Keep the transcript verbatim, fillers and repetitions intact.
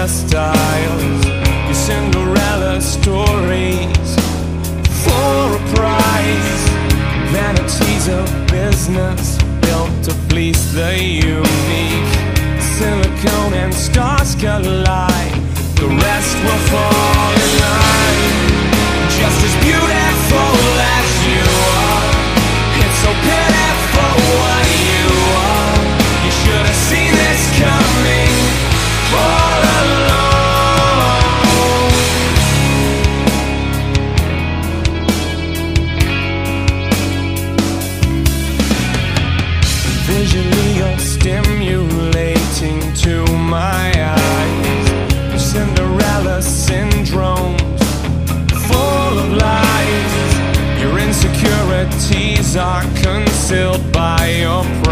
hairstyles, your Cinderella stories for a price. Vanities of business built to fleece the unique. Silicone and stars collide, the rest will fall in line. Just as beautiful as you are, it's so pitiful what you are. You should have seen this coming all along. Visually you're stimulating to my eyes. Cinderella syndromes full of lies. Your insecurities are concealed by your pride.